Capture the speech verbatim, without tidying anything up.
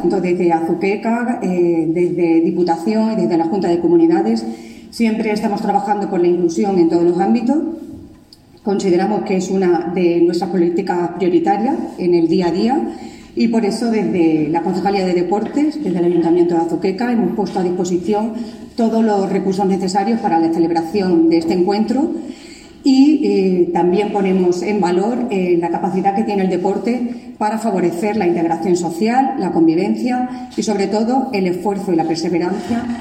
tanto desde Azuqueca, eh, desde Diputación y desde la Junta de Comunidades. Siempre estamos trabajando por la inclusión en todos los ámbitos. Consideramos que es una de nuestras políticas prioritarias en el día a día y por eso desde la Concejalía de Deportes, desde el Ayuntamiento de Azuqueca, hemos puesto a disposición todos los recursos necesarios para la celebración de este encuentro y eh, también ponemos en valor eh, la capacidad que tiene el deporte para favorecer la integración social, la convivencia y sobre todo el esfuerzo y la perseverancia